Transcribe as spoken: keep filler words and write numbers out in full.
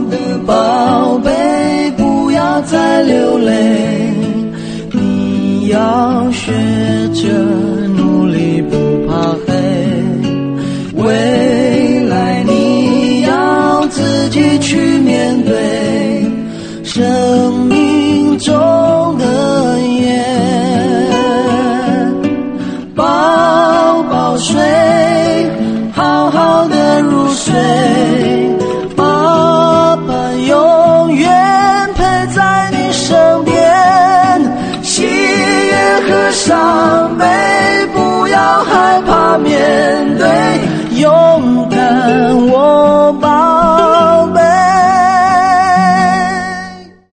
的宝贝，不要再流泪，你要学着努力不怕黑，未来你要自己去面对。